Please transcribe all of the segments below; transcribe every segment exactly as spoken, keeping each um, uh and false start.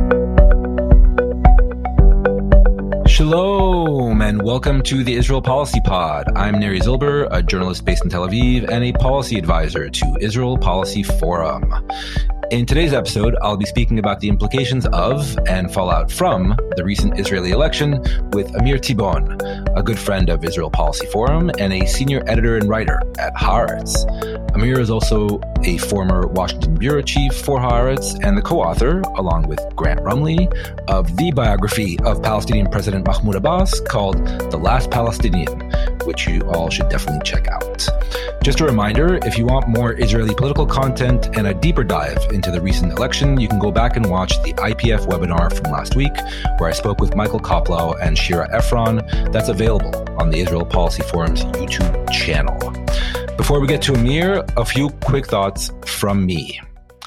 Shalom and welcome to the Israel Policy Pod. I'm Neri Zilber, a journalist based in Tel Aviv and a policy advisor to Israel Policy Forum. In today's episode, I'll be speaking about the implications of and fallout from the recent Israeli election with Amir Tibon, a good friend of Israel Policy Forum and a senior editor and writer at Haaretz. Amir is also a former Washington bureau chief for Haaretz and the co-author, along with Grant Rumley, of the biography of Palestinian President Mahmoud Abbas called The Last Palestinian, which you all should definitely check out. Just a reminder, if you want more Israeli political content and a deeper dive into the recent election, you can go back and watch the I P F webinar from last week, where I spoke with Michael Koplow and Shira Efron. That's available on the Israel Policy Forum's YouTube channel. Before we get to Amir, a few quick thoughts from me.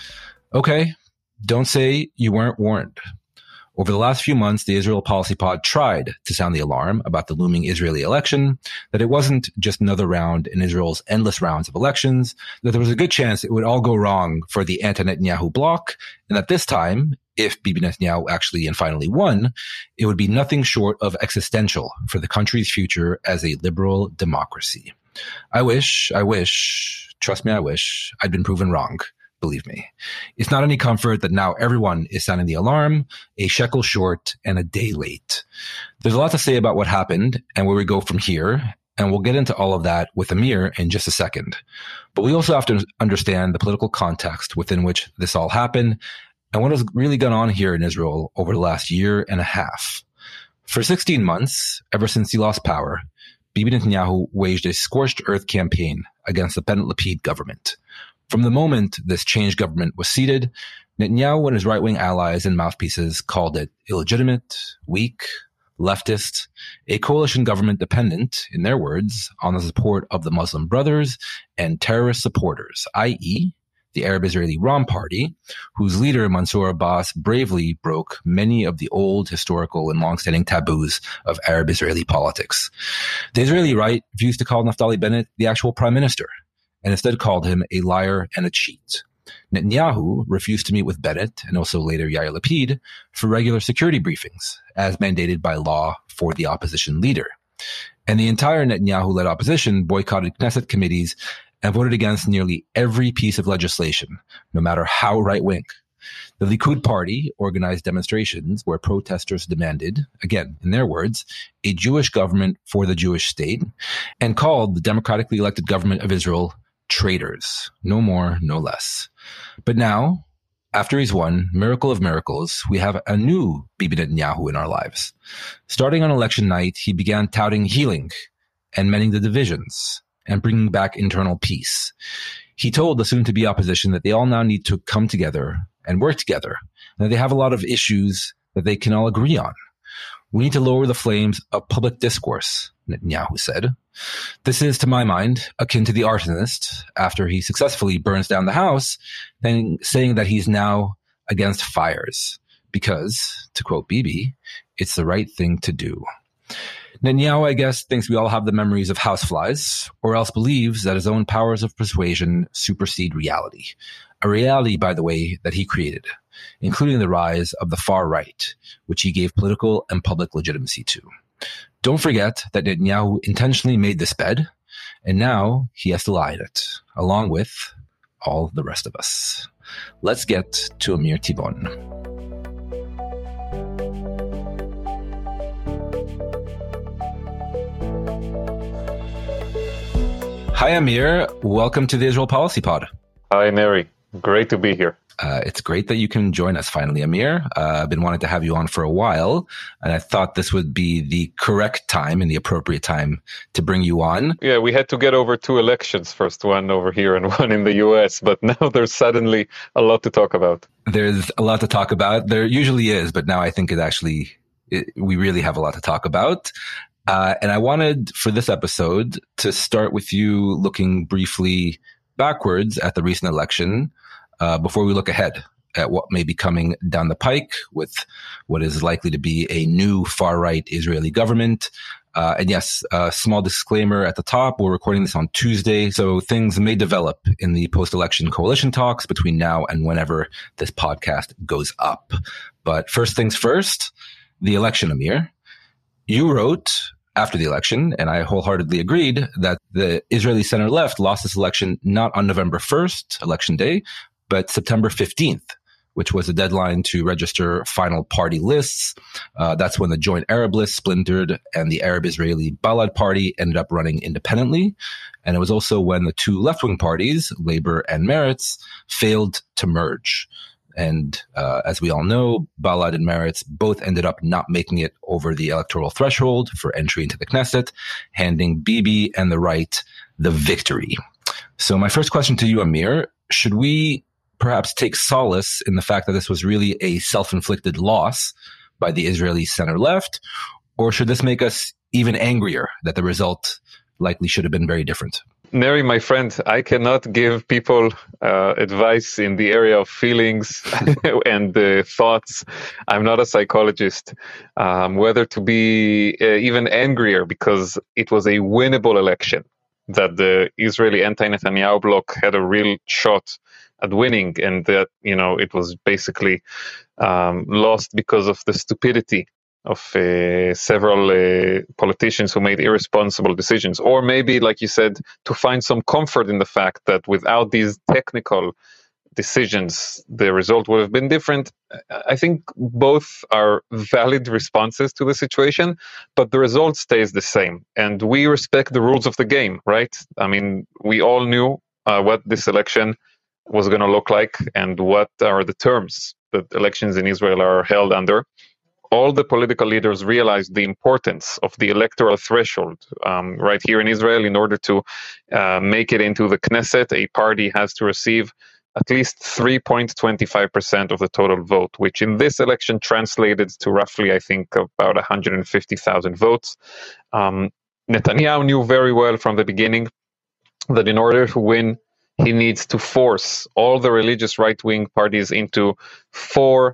Okay, don't say you weren't warned. Over the last few months, the Israel Policy Pod tried to sound the alarm about the looming Israeli election, that it wasn't just another round in Israel's endless rounds of elections, that there was a good chance it would all go wrong for the anti-Netanyahu bloc, and that this time, if Bibi Netanyahu actually and finally won, it would be nothing short of existential for the country's future as a liberal democracy. I wish, I wish, trust me, I wish I'd been proven wrong. Believe me. It's not any comfort that now everyone is sounding the alarm, a shekel short and a day late. There's a lot to say about what happened and where we go from here, and we'll get into all of that with Amir in just a second. But we also have to understand the political context within which this all happened and what has really gone on here in Israel over the last year and a half. For sixteen months, ever since he lost power, Bibi Netanyahu waged a scorched earth campaign against the Bennett-Lapid government. From the moment this changed government was seated, Netanyahu and his right-wing allies and mouthpieces called it illegitimate, weak, leftist, a coalition government dependent, in their words, on the support of the Muslim Brothers and terrorist supporters, that is, the Arab-Israeli Ram Party, whose leader Mansour Abbas bravely broke many of the old historical and long-standing taboos of Arab-Israeli politics. The Israeli right refused to call Naftali Bennett the actual prime minister, and instead called him a liar and a cheat. Netanyahu refused to meet with Bennett, and also later Yair Lapid, for regular security briefings, as mandated by law for the opposition leader. And the entire Netanyahu-led opposition boycotted Knesset committees and voted against nearly every piece of legislation, no matter how right-wing. The Likud party organized demonstrations where protesters demanded, again, in their words, a Jewish government for the Jewish state, and called the democratically elected government of Israel traitors. No more, no less. But now, after he's won, miracle of miracles, we have a new Bibi Netanyahu in our lives. Starting on election night, he began touting healing and mending the divisions and bringing back internal peace. He told the soon-to-be opposition that they all now need to come together and work together, and that they have a lot of issues that they can all agree on. We need to lower the flames of public discourse, Netanyahu said. This is, to my mind, akin to the arsonist after he successfully burns down the house, then saying that he's now against fires because, to quote Bibi, it's the right thing to do. Netanyahu, I guess, thinks we all have the memories of houseflies, or else believes that his own powers of persuasion supersede reality. A reality, by the way, that he created, including the rise of the far right, which he gave political and public legitimacy to. Don't forget that Netanyahu intentionally made this bed, and now he has to lie in it, along with all the rest of us. Let's get to Amir Tibon. Hi, Amir. Welcome to the Israel Policy Pod. Hi, Neri. Great to be here. Uh, it's great that you can join us finally, Amir. Uh, I've been wanting to have you on for a while, and I thought this would be the correct time and the appropriate time to bring you on. Yeah, we had to get over two elections first, one over here and one in the U S, but now there's suddenly a lot to talk about. There's a lot to talk about. There usually is, but now I think it actually, it, we really have a lot to talk about. Uh, and I wanted for this episode to start with you looking briefly backwards at the recent election uh, before we look ahead at what may be coming down the pike with what is likely to be a new far-right Israeli government Uh, and yes, a small disclaimer at the top. We're recording this on Tuesday, so things may develop in the post-election coalition talks between now and whenever this podcast goes up. But first things first, the election, Amir. You wrote after the election, and I wholeheartedly agreed, that the Israeli center left lost this election not on November first, election day, but September fifteenth, which was the deadline to register final party lists. Uh, that's when the joint Arab list splintered and the Arab-Israeli Balad party ended up running independently. And it was also when the two left-wing parties, Labour and Meretz, failed to merge. And uh, as we all know, Balad and Meretz both ended up not making it over the electoral threshold for entry into the Knesset, handing Bibi and the right the victory. So my first question to you, Amir, should we perhaps take solace in the fact that this was really a self-inflicted loss by the Israeli center-left, or should this make us even angrier that the result likely should have been very different? Neri, my friend, I cannot give people uh, advice in the area of feelings and uh, thoughts. I'm not a psychologist. Um, whether to be uh, even angrier because it was a winnable election, that the Israeli anti-Netanyahu bloc had a real shot at winning, and that, you know, it was basically um, lost because of the stupidity of uh, several uh, politicians who made irresponsible decisions, or maybe, like you said, to find some comfort in the fact that without these technical decisions, the result would have been different. I think both are valid responses to the situation, but the result stays the same. And we respect the rules of the game, right? I mean, we all knew uh, what this election was going to look like and what are the terms that elections in Israel are held under. All the political leaders realized the importance of the electoral threshold um, right here in Israel. In order to uh, make it into the Knesset, a party has to receive at least three point two five percent of the total vote, which in this election translated to roughly, I think, about one hundred fifty thousand votes. Um, Netanyahu knew very well from the beginning that in order to win, he needs to force all the religious right-wing parties into four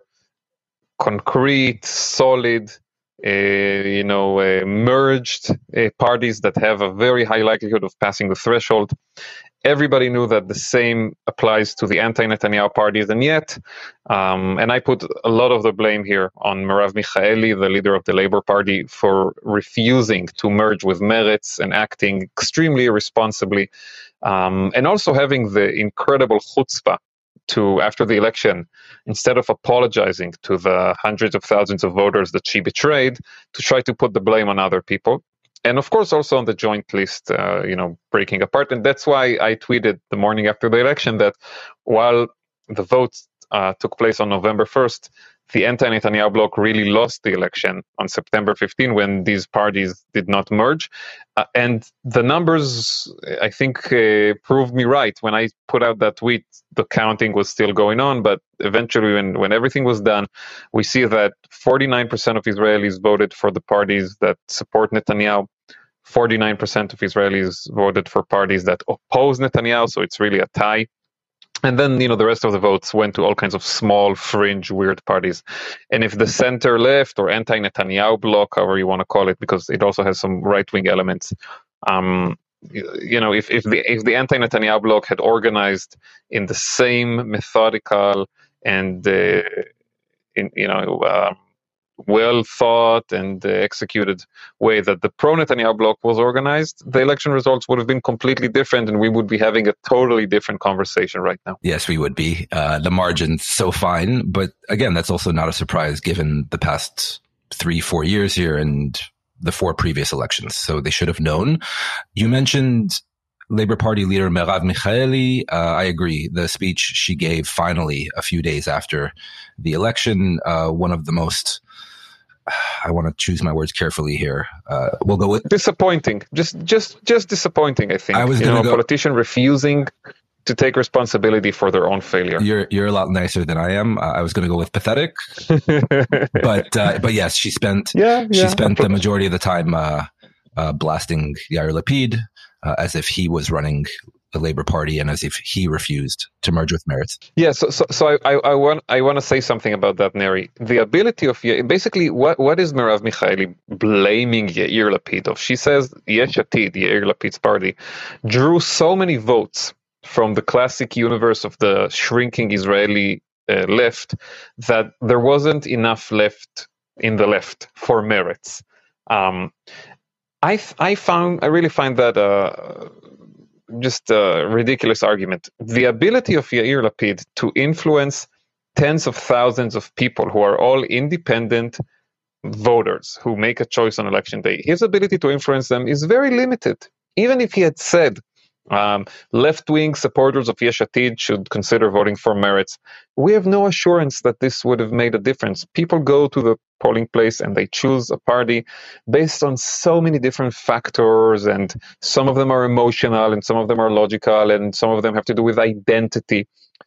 concrete, solid, uh, you know, uh, merged uh, parties that have a very high likelihood of passing the threshold. Everybody knew that the same applies to the anti-Netanyahu parties, and yet, um, and I put a lot of the blame here on Merav Michaeli, the leader of the Labour Party, for refusing to merge with Meretz and acting extremely irresponsibly, um, and also having the incredible chutzpah to, after the election, instead of apologizing to the hundreds of thousands of voters that she betrayed, to try to put the blame on other people. And of course, also on the joint list, uh, you know, breaking apart. And that's why I tweeted the morning after the election that while the votes uh, took place on November first, the anti-Netanyahu bloc really lost the election on September fifteenth when these parties did not merge. Uh, and the numbers, I think, uh, proved me right. When I put out that tweet, the counting was still going on. But eventually, when, when everything was done, we see that forty-nine percent of Israelis voted for the parties that support Netanyahu. forty-nine percent of Israelis voted for parties that oppose Netanyahu. So it's really a tie. And then, you know, the rest of the votes went to all kinds of small, fringe, weird parties. And if the center left or anti-Netanyahu bloc, however you want to call it, because it also has some right-wing elements, um, you, you know, if, if the if the anti-Netanyahu bloc had organized in the same methodical and, uh, in, you know, uh, well thought and uh, executed way that the pro-Netanyahu bloc was organized, the election results would have been completely different, and we would be having a totally different conversation right now. Yes, we would be. Uh, the margin's so fine, but again, that's also not a surprise given the past three, four years here and the four previous elections. So they should have known. You mentioned Labour Party leader Merav Michaeli. Uh, I agree. The speech she gave finally a few days after the election, uh, one of the most, I want to choose my words carefully here. Uh, we'll go with disappointing. Just, just, just disappointing. I think. I was you know, go, a politician refusing to take responsibility for their own failure. You're you're a lot nicer than I am. Uh, I was going to go with pathetic, but uh, but yes, she spent yeah, yeah. she spent the majority of the time uh, uh, blasting Yair Lapid uh, as if he was running the Labour Party and as if he refused to merge with Meretz. Yeah, so so, so I, I want I want to say something about that, Neri. The ability of basically what what is Merav Michaeli blaming Yair Lapid of? She says Yesh Atid, Yair Lapid's party, drew so many votes from the classic universe of the shrinking Israeli uh, left that there wasn't enough left in the left for Meretz. Um, I I found I really find that uh, just a ridiculous argument. The ability of Yair Lapid to influence tens of thousands of people who are all independent voters who make a choice on election day, his ability to influence them is very limited. Even if he had said um, left-wing supporters of Yesh Atid should consider voting for Meretz, we have no assurance that this would have made a difference. People go to the polling place and they choose a party based on so many different factors, and some of them are emotional and some of them are logical and some of them have to do with identity.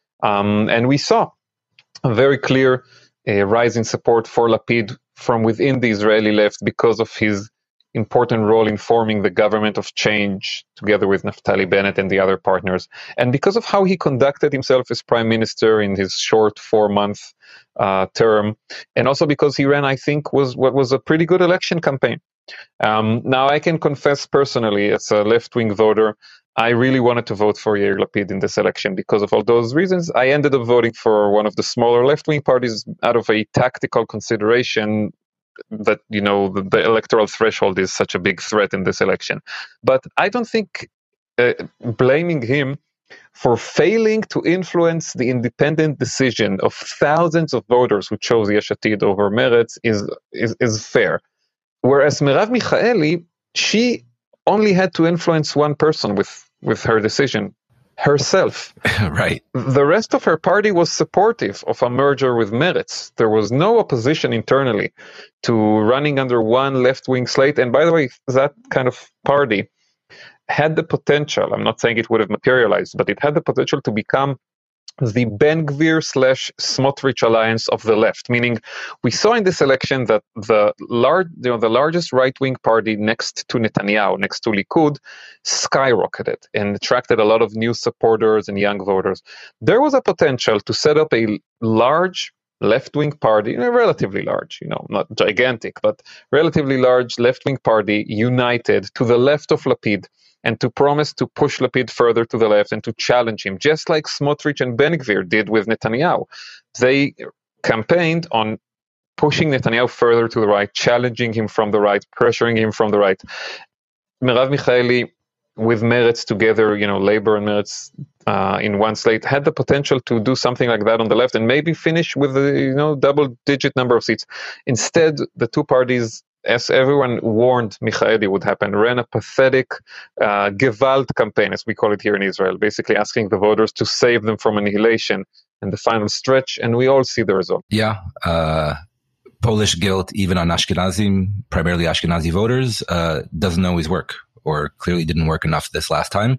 Um, and we saw a very clear uh, rise in support for Lapid from within the Israeli left because of his important role in forming the government of change together with Naftali Bennett and the other partners, and because of how he conducted himself as prime minister in his short four-month uh, term, and also because he ran, I think, was what was a pretty good election campaign. Um, now, I can confess personally, as a left-wing voter, I really wanted to vote for Yair Lapid in this election because of all those reasons. I ended up voting for one of the smaller left-wing parties out of a tactical consideration that, you know, the, the electoral threshold is such a big threat in this election. But I don't think uh, blaming him for failing to influence the independent decision of thousands of voters who chose Yesh Atid over Meretz is, is, is fair. Whereas Merav Michaeli, she only had to influence one person with, with her decision, herself. Right. The rest of her party was supportive of a merger with Meretz. There was no opposition internally to running under one left-wing slate. And by the way, that kind of party had the potential, I'm not saying it would have materialized, but it had the potential to become the Ben-Gvir slash Smotrich alliance of the left, meaning we saw in this election that the large, you know, the largest right-wing party next to Netanyahu, next to Likud, skyrocketed and attracted a lot of new supporters and young voters. There was a potential to set up a large left-wing party, a relatively large, you know, not gigantic, but relatively large left-wing party united to the left of Lapid, and to promise to push Lapid further to the left and to challenge him, just like Smotrich and Ben-Gvir did with Netanyahu. They campaigned on pushing Netanyahu further to the right, challenging him from the right, pressuring him from the right. Merav Michaeli, with Meretz together, you know, Labour and Meretz uh, in one slate, had the potential to do something like that on the left and maybe finish with a, you know, double-digit number of seats. Instead, the two parties, as everyone warned Michaeli would happen, ran a pathetic uh, Gewalt campaign, as we call it here in Israel, basically asking the voters to save them from annihilation in the final stretch, and we all see the result. Yeah, uh, Polish guilt, even on Ashkenazim, primarily Ashkenazi voters, uh, doesn't always work, or clearly didn't work enough this last time.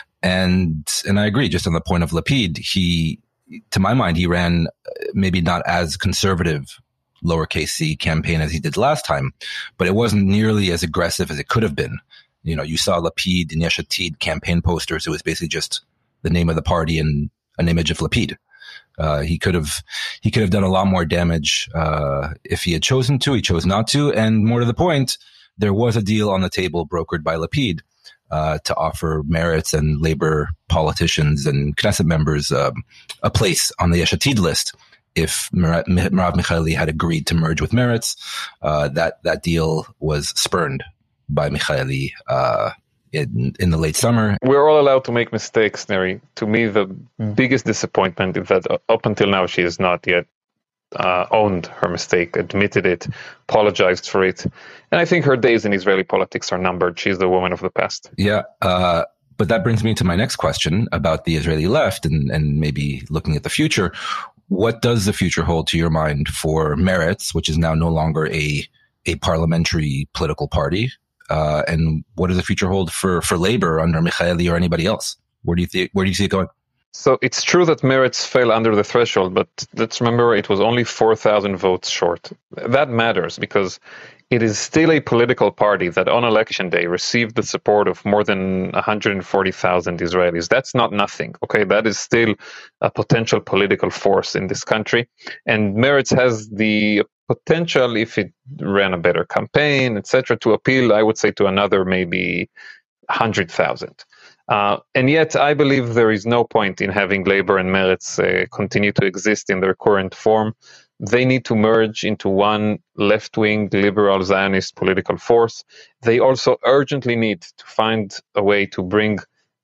And and I agree, just on the point of Lapid, he, to my mind, he ran maybe not as conservative lowercase c campaign as he did last time, but it wasn't nearly as aggressive as it could have been. You know, you saw Lapid and Yesh Atid campaign posters. It was basically just the name of the party and an image of Lapid. Uh, he could have, he could have done a lot more damage, uh, if he had chosen to. He chose not to. And more to the point, there was a deal on the table brokered by Lapid, uh, to offer Meretz and Labour politicians and Knesset members, um, a place on the Yesh Atid list. If Merav Michaeli had agreed to merge with Meretz, uh, that, that deal was spurned by Michaeli uh, in, in the late summer. We're all allowed to make mistakes, Neri. To me, the biggest disappointment is that up until now, she has not yet uh, owned her mistake, admitted it, apologized for it. And I think her days in Israeli politics are numbered. She's the woman of the past. Yeah. Uh, but that brings me to my next question about the Israeli left and, and maybe looking at the future. What does the future hold to your mind for Meretz, which is now no longer a a parliamentary political party? Uh, and what does the future hold for, for Labour under Michaeli or anybody else? Where do you th- where do you see it going? So it's true that Meretz fell under the threshold, but let's remember it was only four thousand votes short. That matters because it is still a political party that on election day received the support of more than one hundred forty thousand Israelis. That's not nothing, okay? That is still a potential political force in this country. And Meretz has the potential, if it ran a better campaign, et cetera, to appeal, I would say, to another maybe one hundred thousand. Uh, and yet, I believe there is no point in having Labor and Meretz uh, continue to exist in their current form. They need to merge into one left-wing liberal Zionist political force. They also urgently need to find a way to bring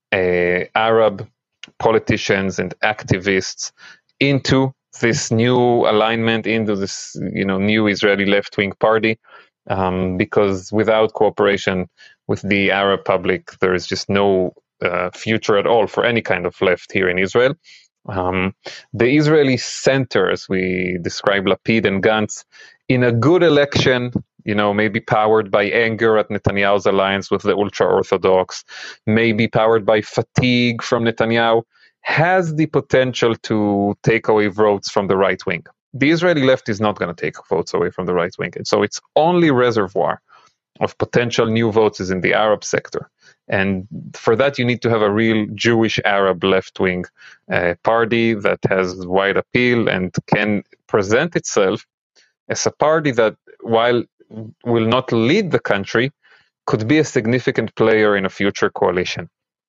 uh, Arab politicians and activists into this new alignment, into this you know new Israeli left-wing party, um, because without cooperation with the Arab public, there is just no uh, future at all for any kind of left here in Israel. Um, the Israeli center, as we describe Lapid and Gantz, in a good election, you know, maybe powered by anger at Netanyahu's alliance with the ultra-Orthodox, maybe powered by fatigue from Netanyahu, has the potential to take away votes from the right wing. The Israeli left is not going to take votes away from the right wing. And so its only reservoir of potential new votes is in the Arab sector. And for that, you need to have a real Jewish Arab left-wing uh, party that has wide appeal and can present itself as a party that, while will not lead the country, could be a significant player in a future coalition.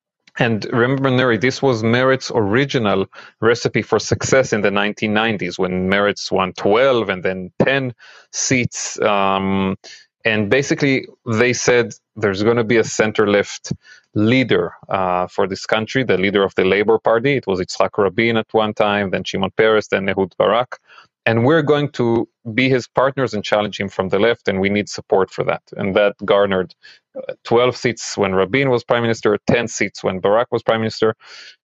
And remember, Neri, this was Meretz's original recipe for success in the nineteen nineties, when Meretz won twelve and then ten seats. Um, and basically, they said there's going to be a center-left leader uh, for this country, the leader of the Labor Party. It was Yitzhak Rabin at one time, then Shimon Peres, then Ehud Barak. And we're going to be his partners and challenge him from the left, and we need support for that. And that garnered twelve seats when Rabin was prime minister, ten seats when Barak was prime minister.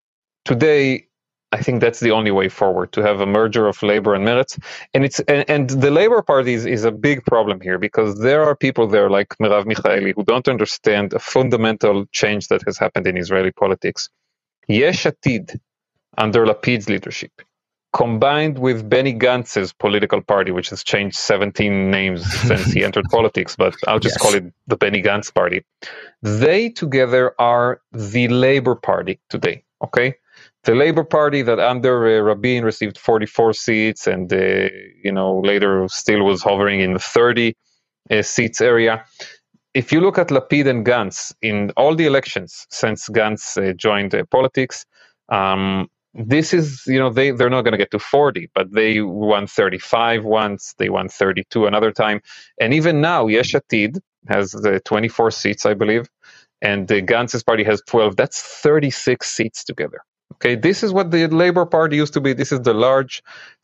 Today, I think that's the only way forward, to have a merger of Labor and Meretz. And it's and, and the Labor Party is, is a big problem here, because there are people there like Merav Michaeli who don't understand a fundamental change that has happened in Israeli politics. Yesh Atid, under Lapid's leadership, combined with Benny Gantz's political party, which has changed seventeen names since he entered politics, but I'll just yes. call it the Benny Gantz party. They together are the Labor Party today, okay? The Labor Party that under uh, Rabin received forty-four seats and, uh, you know, later still was hovering in the thirty uh, seats area. If you look at Lapid and Gantz in all the elections since Gantz uh, joined uh, politics, um, this is, you know, they, they're not going to get to forty, but they won thirty-five once, they won thirty-two another time. And even now, Yesh Atid has the twenty-four seats, I believe, and the Gantz's party has twelve. That's thirty-six seats together. Okay, this is what the Labor Party used to be. This is the large,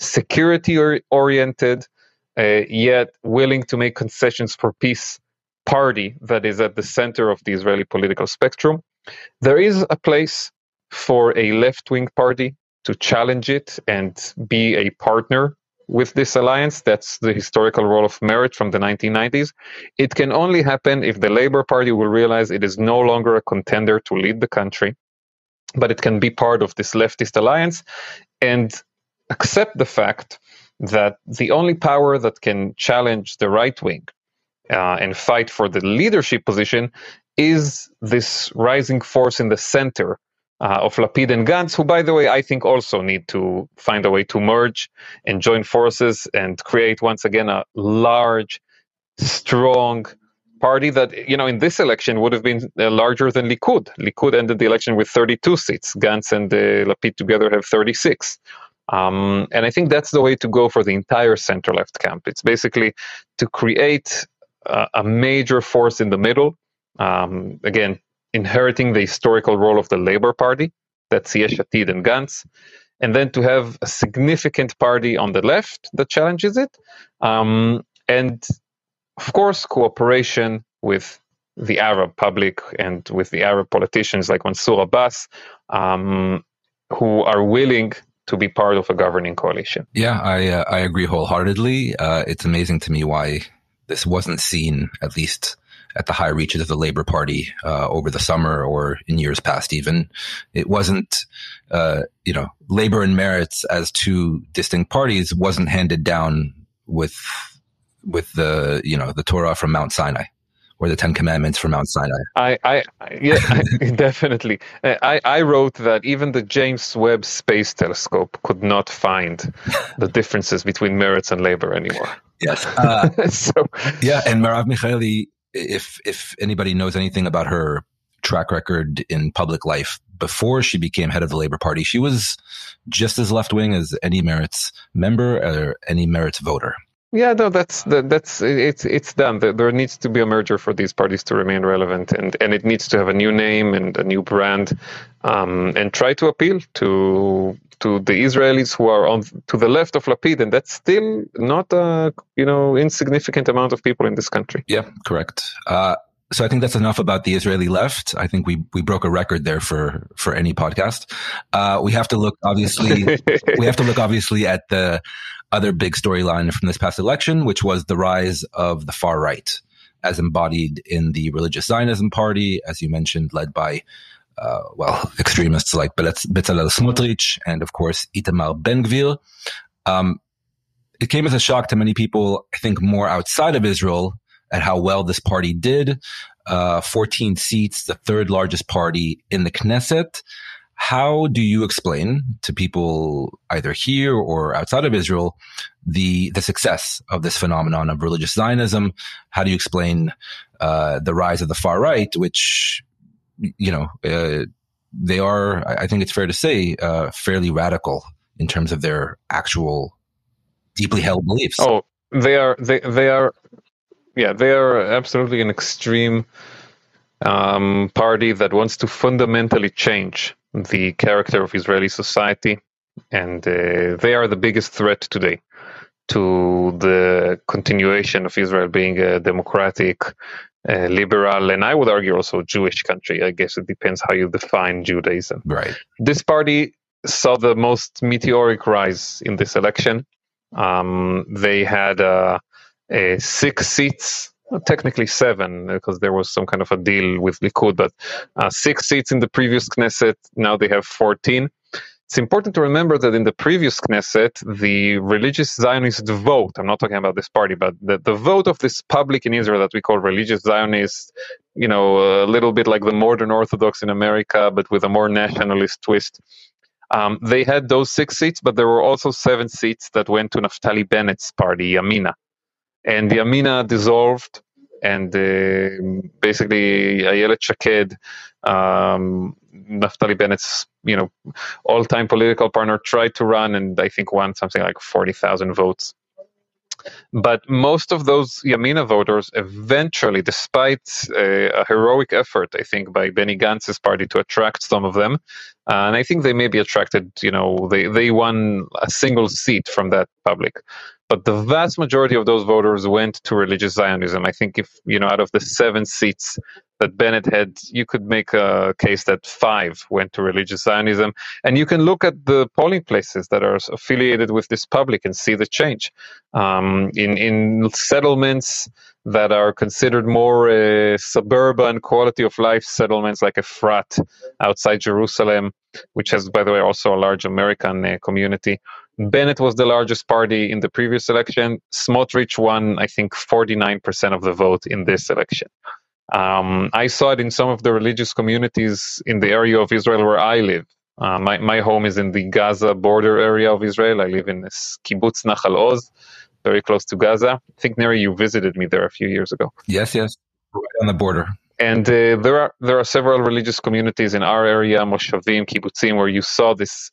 security-oriented, uh, yet willing to make concessions for peace party that is at the center of the Israeli political spectrum. There is a place for a left-wing party to challenge it and be a partner with this alliance. That's the historical role of Meretz from the nineteen nineties. It can only happen if the Labor Party will realize it is no longer a contender to lead the country, but it can be part of this leftist alliance and accept the fact that the only power that can challenge the right wing uh, and fight for the leadership position is this rising force in the center uh, of Lapid and Gantz, who, by the way, I think also need to find a way to merge and join forces and create once again a large, strong party that, you know, in this election would have been uh, larger than Likud. Likud ended the election with thirty-two seats. Gantz and uh, Lapid together have thirty-six. Um, and I think that's the way to go for the entire center-left camp. It's basically to create uh, a major force in the middle, um, again, inheriting the historical role of the Labor Party, that's Yesh Atid and Gantz, and then to have a significant party on the left that challenges it, um, and of course, cooperation with the Arab public and with the Arab politicians like Mansour Abbas, um, who are willing to be part of a governing coalition. Yeah, I uh, I agree wholeheartedly. Uh, it's amazing to me why this wasn't seen, at least at the high reaches of the Labor Party uh, over the summer or in years past even. It wasn't, uh, you know, Labor and Meretz as two distinct parties wasn't handed down with with the, you know, the Torah from Mount Sinai, or the Ten Commandments from Mount Sinai. I, I, yeah, I, definitely. I, I wrote that even the James Webb Space Telescope could not find the differences between merits and labor anymore. Yes. Uh, so, yeah, and Merav Michaeli, if if anybody knows anything about her track record in public life before she became head of the Labor Party, she was just as left-wing as any Meretz member or any Meretz voter. Yeah, no, that's that, that's it's it's done. There needs to be a merger for these parties to remain relevant, and, and it needs to have a new name and a new brand, um, and try to appeal to to the Israelis who are on to the left of Lapid, and that's still not a you know insignificant amount of people in this country. Yeah, correct. Uh, so I think that's enough about the Israeli left. I think we we broke a record there for for any podcast. Uh, we have to look obviously we have to look obviously at the other big storyline from this past election, which was the rise of the far right, as embodied in the religious Zionism party, as you mentioned, led by, uh, well, extremists like Bezalel Smotrich and, of course, Itamar Ben-Gvir. Um, it came as a shock to many people, I think, more outside of Israel, at how well this party did. Uh, fourteen seats, the third largest party in the Knesset. How do you explain to people either here or outside of Israel the the success of this phenomenon of religious Zionism? How do you explain uh, the rise of the far right, which, you know, uh, they are, I think it's fair to say, uh, fairly radical in terms of their actual deeply held beliefs? Oh, they are, they, they are, yeah, they are absolutely an extreme um, party that wants to fundamentally change the character of Israeli society, and uh, they are the biggest threat today to the continuation of Israel being a democratic, uh, liberal, and I would argue also Jewish country. I guess it depends how you define Judaism. Right. This party saw the most meteoric rise in this election. Um, they had uh, uh, six seats. Well, technically seven, because there was some kind of a deal with Likud, but uh, six seats in the previous Knesset. Now they have fourteen. It's important to remember that in the previous Knesset, the religious Zionist vote, I'm not talking about this party, but the, the vote of this public in Israel that we call religious Zionists, you know, a little bit like the modern Orthodox in America, but with a more nationalist twist. Um, they had those six seats, but there were also seven seats that went to Naftali Bennett's party, Yamina. And the Yamina dissolved, and uh, basically Ayelet Shaked, um, Naftali Bennett's, you know, all-time political partner, tried to run, and I think won something like forty thousand votes. But most of those Yamina voters eventually, despite a, a heroic effort, I think, by Benny Gantz's party to attract some of them, uh, and I think they maybe attracted, you know, they, they won a single seat from that public. But the vast majority of those voters went to religious Zionism. I think if, you know, out of the seven seats that Bennett had, you could make a case that five went to religious Zionism. And you can look at the polling places that are affiliated with this public and see the change. Um, in, in settlements that are considered more uh, suburban quality of life settlements like Efrat outside Jerusalem, which has, by the way, also a large American uh, community. Bennett was the largest party in the previous election. Smotrich won, I think, forty-nine percent of the vote in this election. Um, I saw it in some of the religious communities in the area of Israel where I live. Uh, my, my home is in the Gaza border area of Israel. I live in this kibbutz Nachal Oz, very close to Gaza. I think, Neri, you visited me there a few years ago. Yes, yes, right on the border. And uh, there are there are several religious communities in our area, Moshavim, Kibbutzim, where you saw this,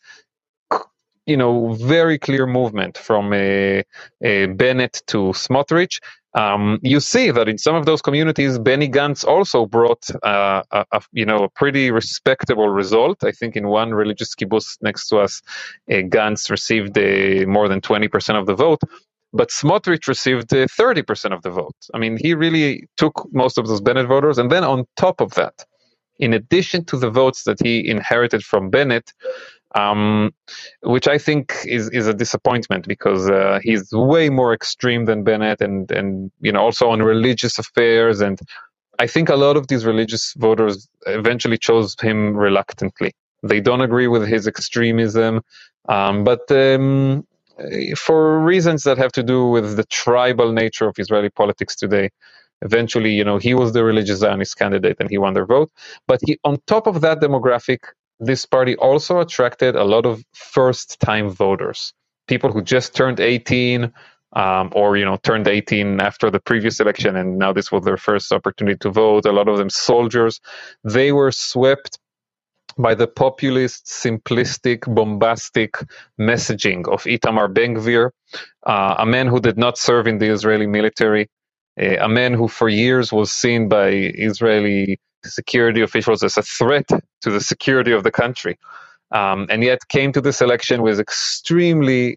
you know, very clear movement from a, a Bennett to Smotrich. Um, you see that in some of those communities, Benny Gantz also brought, uh, a, a, you know, a pretty respectable result. I think in one religious kibbutz next to us, uh, Gantz received uh, more than twenty percent of the vote, but Smotrich received uh, thirty percent of the vote. I mean, he really took most of those Bennett voters. And then on top of that, in addition to the votes that he inherited from Bennett, Um, which I think is, is a disappointment because uh, he's way more extreme than Bennett, and, and you know, also on religious affairs. And I think a lot of these religious voters eventually chose him reluctantly. They don't agree with his extremism, um, but um, for reasons that have to do with the tribal nature of Israeli politics today. Eventually, you know, he was the religious Zionist candidate and he won their vote. But he, on top of that demographic, this party also attracted a lot of first-time voters, people who just turned eighteen, um, or, you know, turned eighteen after the previous election, and now this was their first opportunity to vote. A lot of them soldiers. They were swept by the populist, simplistic, bombastic messaging of Itamar Ben-Gvir, uh, a man who did not serve in the Israeli military, a man who for years was seen by Israeli security officials as a threat to the security of the country, um, and yet came to this election with extremely,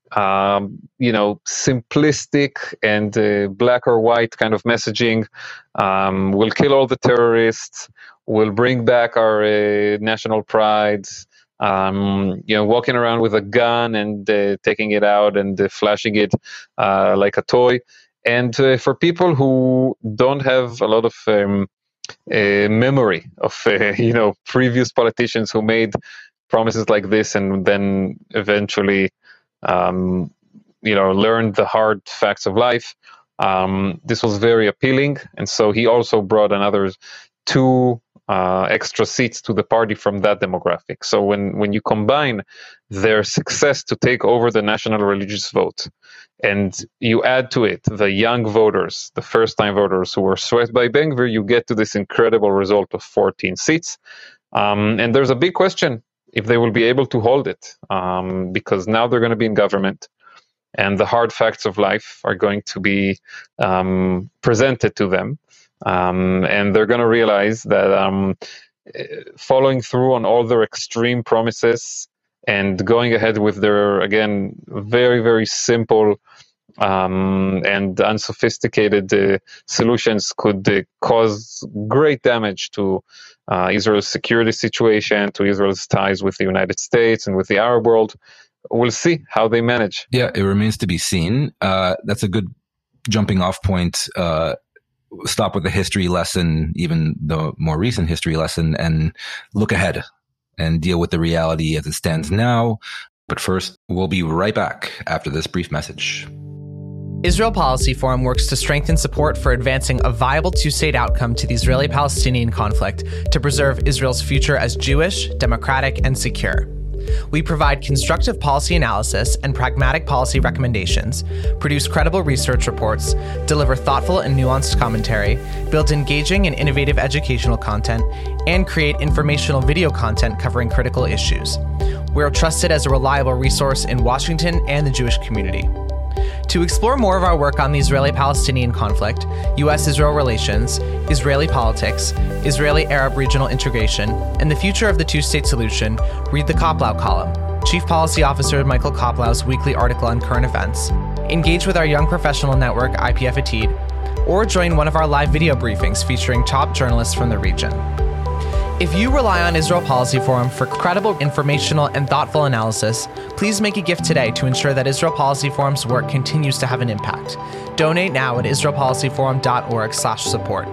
um, you know, simplistic and uh, black or white kind of messaging. Um, we'll kill all the terrorists. We'll bring back our uh, national pride. Um, you know, walking around with a gun and uh, taking it out and uh, flashing it uh, like a toy. And uh, for people who don't have a lot of um, uh, memory of, uh, you know, previous politicians who made promises like this and then eventually, um, you know, learned the hard facts of life, um, this was very appealing. And so he also brought another two uh, extra seats to the party from that demographic. So when, when you combine their success to take over the national religious vote, and you add to it the young voters, the first-time voters who were swept by Ben-Gvir, you get to this incredible result of fourteen seats. Um, and there's a big question if they will be able to hold it, um, because now they're going to be in government, and the hard facts of life are going to be um, presented to them. Um, and they're going to realize that um, following through on all their extreme promises and going ahead with their, again, very, very simple um, and unsophisticated uh, solutions could uh, cause great damage to uh, Israel's security situation, to Israel's ties with the United States and with the Arab world. We'll see how they manage. Yeah, it remains to be seen. Uh, that's a good jumping off point. Uh, stop with the history lesson, even the more recent history lesson, and look ahead and deal with the reality as it stands now. But first, we'll be right back after this brief message. Israel Policy Forum works to strengthen support for advancing a viable two-state outcome to the Israeli-Palestinian conflict to preserve Israel's future as Jewish, democratic, and secure. We provide constructive policy analysis and pragmatic policy recommendations, produce credible research reports, deliver thoughtful and nuanced commentary, build engaging and innovative educational content, and create informational video content covering critical issues. We're trusted as a reliable resource in Washington and the Jewish community. To explore more of our work on the Israeli-Palestinian conflict, U S-Israel relations, Israeli politics, Israeli-Arab regional integration, and the future of the two-state solution, read the Koplow column, Chief Policy Officer Michael Koplow's weekly article on current events, engage with our young professional network, I P F Atid, or join one of our live video briefings featuring top journalists from the region. If you rely on Israel Policy Forum for credible, informational, and thoughtful analysis, please make a gift today to ensure that Israel Policy Forum's work continues to have an impact. Donate now at israel policy forum dot org slash support.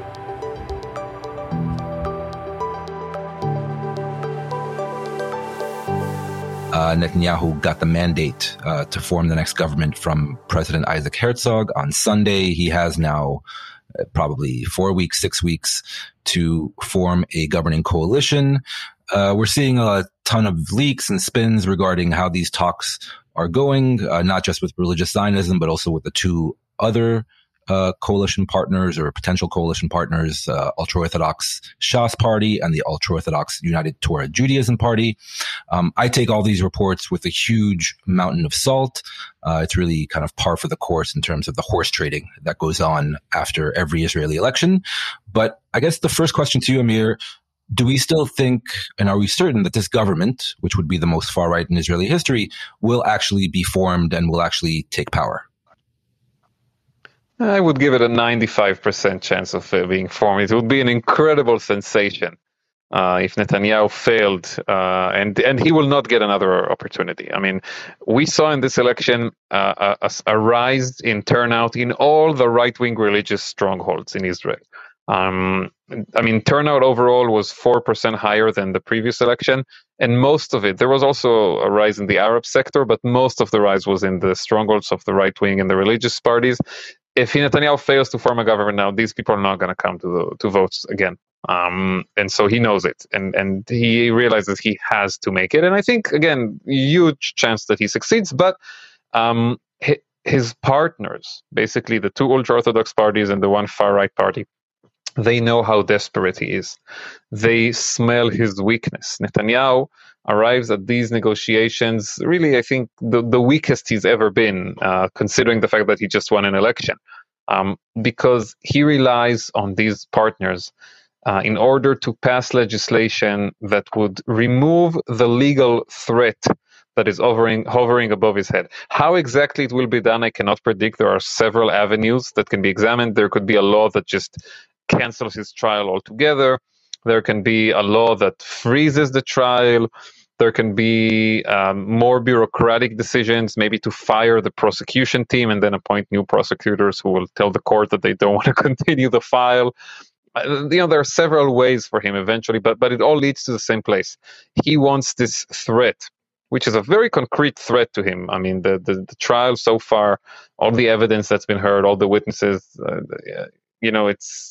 Uh, Netanyahu got the mandate uh, to form the next government from President Isaac Herzog on Sunday. He has now uh, probably four weeks, six weeks to form a governing coalition. Uh, we're seeing a ton of leaks and spins regarding how these talks are going, uh, not just with religious Zionism, but also with the two other uh, coalition partners or potential coalition partners, uh, ultra-Orthodox Shas Party and the ultra-Orthodox United Torah Judaism Party. Um, I take all these reports with a huge mountain of salt. Uh, it's really kind of par for the course in terms of the horse trading that goes on after every Israeli election. But I guess the first question to you, Amir, do we still think, and are we certain that this government, which would be the most far-right in Israeli history, will actually be formed and will actually take power? I would give it a ninety-five percent chance of uh, being formed. It would be an incredible sensation uh, if Netanyahu failed, uh, and and he will not get another opportunity. I mean, we saw in this election uh, a, a rise in turnout in all the right-wing religious strongholds in Israel. Um, I mean, turnout overall was four percent higher than the previous election. And most of it, there was also a rise in the Arab sector, but most of the rise was in the strongholds of the right wing and the religious parties. If Netanyahu fails to form a government now, these people are not going to come to the, to votes again. Um, and so he knows it, and, and he realizes he has to make it. And I think, again, huge chance that he succeeds, but um, his, his partners, basically the two ultra-Orthodox parties and the one far-right party, they know how desperate he is. They smell his weakness. Netanyahu arrives at these negotiations, really, I think, the, the weakest he's ever been, uh, considering the fact that he just won an election, um, because he relies on these partners uh, in order to pass legislation that would remove the legal threat that is hovering, hovering above his head. How exactly it will be done, I cannot predict. There are several avenues that can be examined. There could be a law that just cancels his trial altogether. There can be a law that freezes the trial. There can be um, more bureaucratic decisions, maybe to fire the prosecution team and then appoint new prosecutors who will tell the court that they don't want to continue the file. Uh, you know, there are several ways for him eventually, but but it all leads to the same place. He wants this threat, which is a very concrete threat to him. I mean, the, the, the trial so far, all the evidence that's been heard, all the witnesses, uh, you know, it's,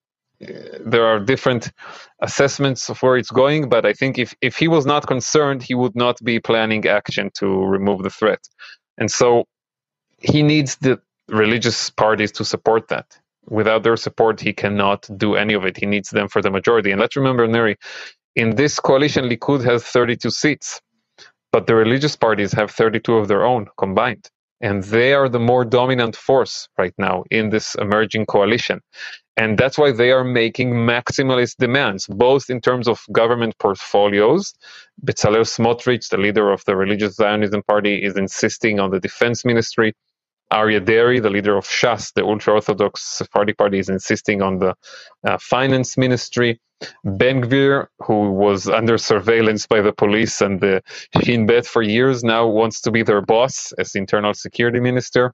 there are different assessments of where it's going, but I think if, if he was not concerned, he would not be planning action to remove the threat. And so he needs the religious parties to support that. Without their support, he cannot do any of it. He needs them for the majority. And let's remember, Neri, in this coalition, Likud has thirty-two seats, but the religious parties have thirty-two of their own combined. And they are the more dominant force right now in this emerging coalition. And that's why they are making maximalist demands, both in terms of government portfolios. Bezalel Smotrich, the leader of the Religious Zionism Party, is insisting on the defense ministry. Aryeh Deri, the leader of Shas, the ultra-Orthodox Sephardi party, is insisting on the uh, finance ministry. Ben Gvir, who was under surveillance by the police and the Shin Bet for years, now wants to be their boss as the internal security minister.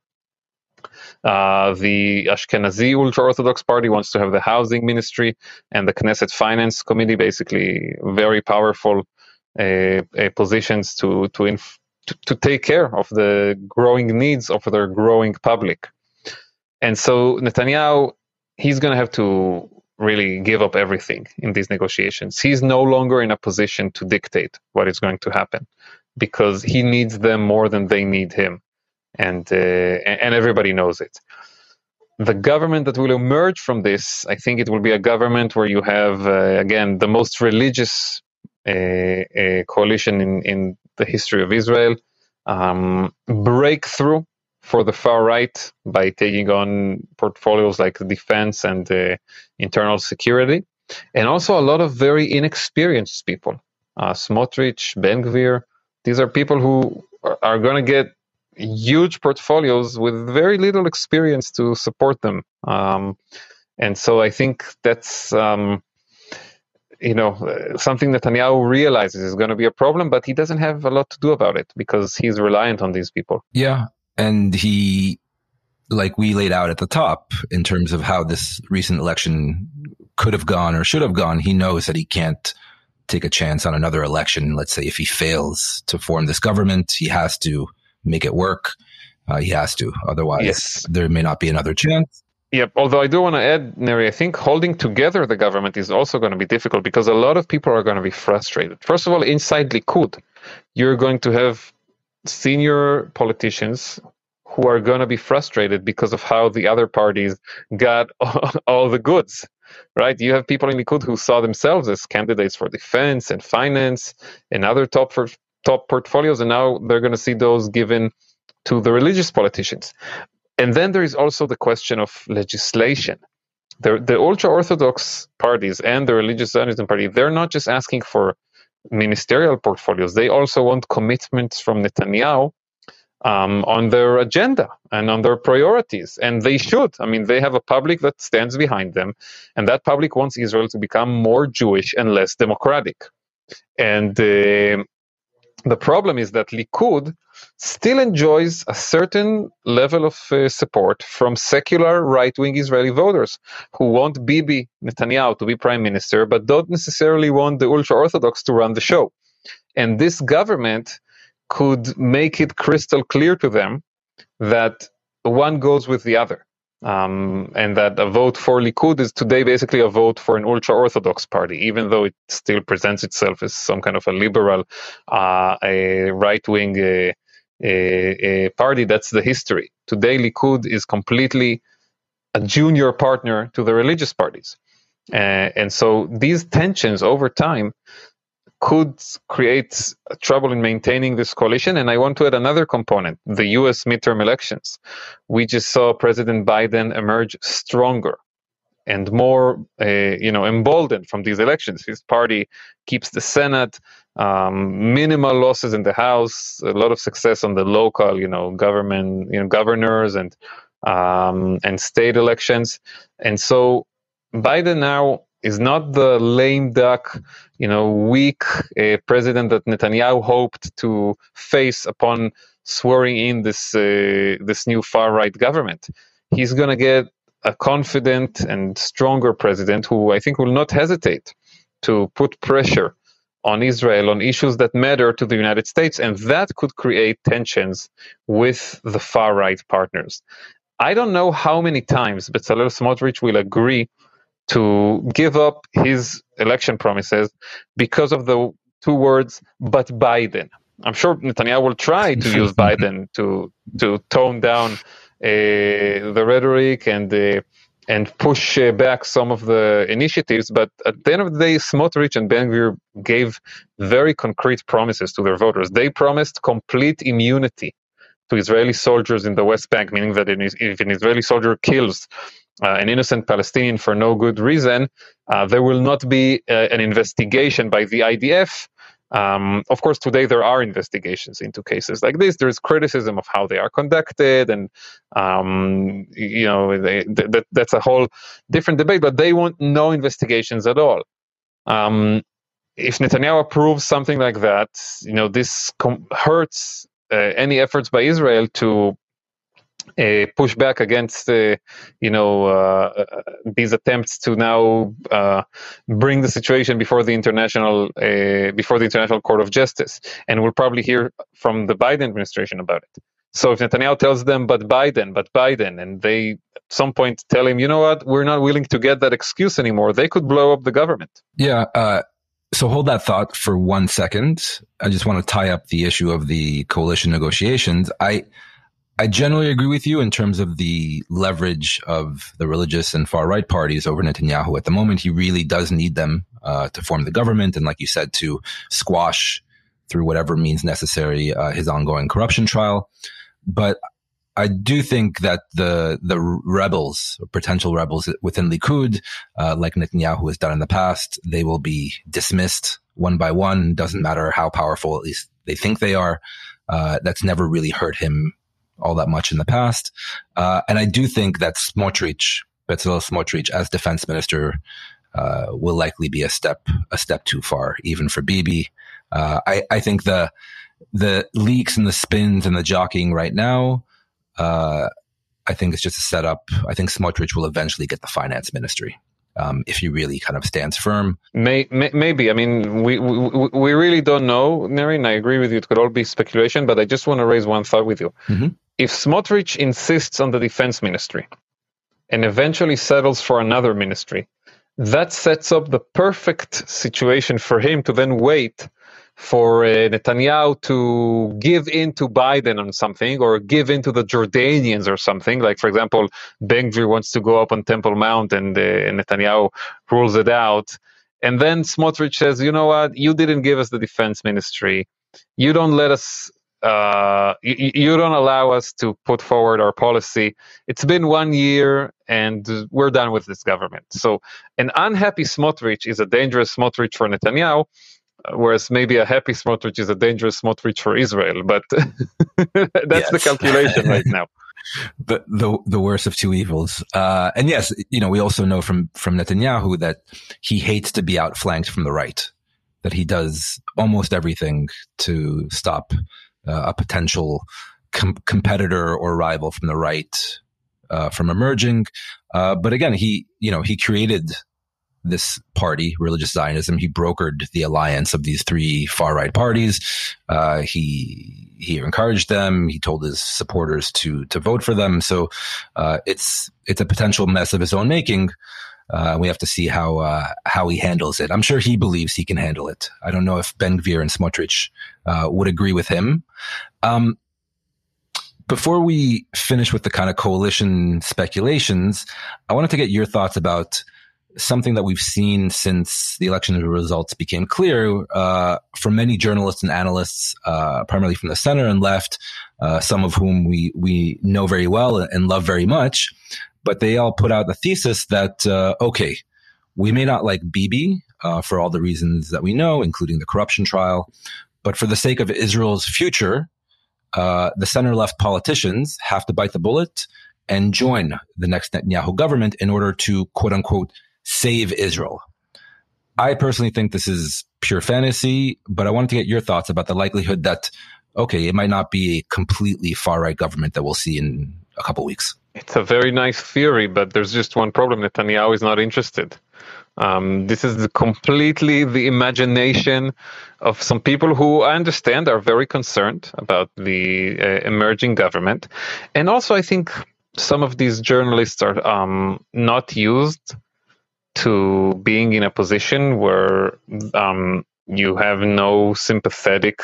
Uh, the Ashkenazi ultra-Orthodox party wants to have the housing ministry, and the Knesset finance committee, basically very powerful uh, uh, positions to to, inf- to to take care of the growing needs of their growing public. And so Netanyahu, he's going to have to really give up everything in these negotiations. He's no longer in a position to dictate what is going to happen, because he needs them more than they need him. And uh, and everybody knows it. The government that will emerge from this, I think it will be a government where you have, uh, again, the most religious uh, uh, coalition in, in the history of Israel, um, breakthrough for the far right by taking on portfolios like defense and uh, internal security, and also a lot of very inexperienced people. Uh, Smotrich, Ben Gvir, these are people who are, are going to get huge portfolios with very little experience to support them. Um, and so I think that's, um, you know, something Netanyahu realizes is going to be a problem, but he doesn't have a lot to do about it because he's reliant on these people. Yeah. And he, like we laid out at the top, in terms of how this recent election could have gone or should have gone, he knows that he can't take a chance on another election. Let's say if he fails to form this government, he has to make it work. Uh, he has to. Otherwise, yes. There may not be another chance. Yep. Although I do want to add, Neri, I think holding together the government is also going to be difficult because a lot of people are going to be frustrated. First of all, inside Likud, you're going to have senior politicians who are going to be frustrated because of how the other parties got all the goods, right? You have people in Likud who saw themselves as candidates for defense and finance and other top for top portfolios, and now they're going to see those given to the religious politicians. And then there is also the question of legislation. The, the ultra-Orthodox parties and the Religious Zionism Party, they're not just asking for ministerial portfolios, they also want commitments from Netanyahu um, on their agenda and on their priorities. And they should. I mean, they have a public that stands behind them, and that public wants Israel to become more Jewish and less democratic. And uh, The problem is that Likud still enjoys a certain level of uh, support from secular right-wing Israeli voters who want Bibi Netanyahu to be prime minister, but don't necessarily want the ultra-Orthodox to run the show. And this government could make it crystal clear to them that one goes with the other. Um, and that a vote for Likud is today basically a vote for an ultra-Orthodox party, even though it still presents itself as some kind of a liberal, uh, a right-wing uh, a, a party. That's the history. Today, Likud is completely a junior partner to the religious parties. Uh, and so these tensions over time could create trouble in maintaining this coalition. And I want to add another component, the U S midterm elections. We just saw President Biden emerge stronger and more, uh, you know, emboldened from these elections. His party keeps the Senate, um, minimal losses in the House, a lot of success on the local, you know, government, you know, governors and um, and state elections. And so Biden now is not the lame duck, you know, weak uh, president that Netanyahu hoped to face upon swearing in this uh, this new far-right government. He's going to get a confident and stronger president who I think will not hesitate to put pressure on Israel on issues that matter to the United States, and that could create tensions with the far-right partners. I don't know how many times Bezalel Smotrich will agree to give up his election promises because of the two words, but Biden. I'm sure Netanyahu will try to use Biden to to tone down uh, the rhetoric and uh, and push uh, back some of the initiatives. But at the end of the day, Smotrich and Ben-Gvir gave very concrete promises to their voters. They promised complete immunity to Israeli soldiers in the West Bank, meaning that if an Israeli soldier kills Uh, an innocent Palestinian for no good reason, uh, there will not be uh, an investigation by the I D F. Um, of course, today there are investigations into cases like this. There is criticism of how they are conducted, and um, you know they, that, that's a whole different debate. But they want no investigations at all. Um, if Netanyahu approves something like that, you know this com- hurts uh, any efforts by Israel to Uh, push back against, uh, you know, uh, these attempts to now uh, bring the situation before the international, uh, before the International Court of Justice, and we'll probably hear from the Biden administration about it. So if Netanyahu tells them, "But Biden, but Biden," and they at some point tell him, "You know what? We're not willing to get that excuse anymore," they could blow up the government. Yeah. Uh, so hold that thought for one second. I just want to tie up the issue of the coalition negotiations. I. I generally agree with you in terms of the leverage of the religious and far-right parties over Netanyahu. At the moment, he really does need them uh, to form the government and, like you said, to squash through whatever means necessary uh, his ongoing corruption trial. But I do think that the the rebels, or potential rebels within Likud, uh, like Netanyahu has done in the past, they will be dismissed one by one. Doesn't matter how powerful, at least they think they are. Uh, that's never really hurt him all that much in the past. Uh, and I do think that Smotrich, Bezalel Smotrich, as defense minister, uh, will likely be a step, a step too far, even for Bibi. Uh, I, I think the, the leaks and the spins and the jockeying right now, uh, I think it's just a setup. I think Smotrich will eventually get the finance ministry. Um, if he really kind of stands firm. May, may, maybe. I mean, we, we we really don't know, Neri, and I agree with you. It could all be speculation, but I just want to raise one thought with you. Mm-hmm. If Smotrich insists on the defense ministry and eventually settles for another ministry, that sets up the perfect situation for him to then wait for uh, Netanyahu to give in to Biden on something, or give in to the Jordanians or something. Like, for example, Ben-Gvir wants to go up on Temple Mount and, uh, and Netanyahu rules it out. And then Smotrich says, you know what, you didn't give us the defense ministry. You don't let us, uh, you, you don't allow us to put forward our policy. It's been one year and we're done with this government. So an unhappy Smotrich is a dangerous Smotrich for Netanyahu, whereas maybe a happy Smotrich is a dangerous Smotrich for Israel. But that's yes. the calculation right now. The, the the worst of two evils. Uh, and yes, you know, we also know from, from Netanyahu that he hates to be outflanked from the right. that he does almost everything to stop uh, a potential com- competitor or rival from the right uh, from emerging. Uh, but again, he, you know, he created this party, Religious Zionism. He brokered the alliance of these three far-right parties. Uh, he he encouraged them. He told his supporters to to vote for them. So uh, it's it's a potential mess of his own making. Uh, we have to see how uh, how he handles it. I'm sure he believes he can handle it. I don't know if Ben Gvir and Smotrich uh, would agree with him. Um, before we finish with the kind of coalition speculations, I wanted to get your thoughts about something that we've seen since the election results became clear uh, from many journalists and analysts, uh, primarily from the center and left, uh, some of whom we we know very well and love very much. But they all put out the thesis that, uh, okay, we may not like Bibi uh, for all the reasons that we know, including the corruption trial, but for the sake of Israel's future, uh, the center-left politicians have to bite the bullet and join the next Netanyahu government in order to, quote-unquote, save Israel. I personally think this is pure fantasy, but I wanted to get your thoughts about the likelihood that, okay, it might not be a completely far-right government that we'll see in a couple weeks. It's a very nice theory, but there's just one problem. Netanyahu is not interested. Um, this is the completely the imagination of some people who I understand are very concerned about the uh, emerging government. And also, I think some of these journalists are um, not used to being in a position where um, you have no sympathetic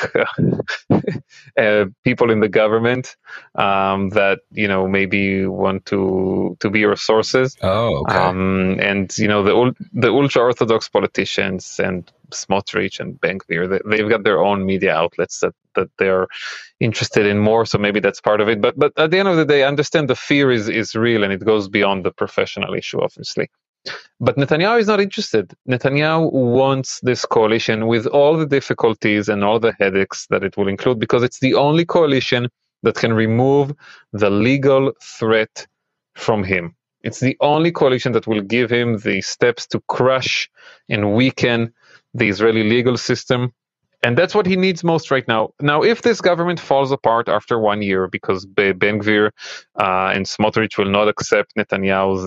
uh, people in the government um, that, you know, maybe want to to be your sources. Oh, okay. Um, and, you know, the the ultra-Orthodox politicians and Smotrich and Ben Gvir, they, they've got their own media outlets that, that they're interested in more. So maybe that's part of it. But but at the end of the day, I understand the fear is, is real and it goes beyond the professional issue, obviously. But Netanyahu is not interested. Netanyahu wants this coalition with all the difficulties and all the headaches that it will include, because it's the only coalition that can remove the legal threat from him. It's the only coalition that will give him the steps to crush and weaken the Israeli legal system. And that's what he needs most right now. Now, if this government falls apart after one year because Ben Gvir uh, and Smotrich will not accept Netanyahu's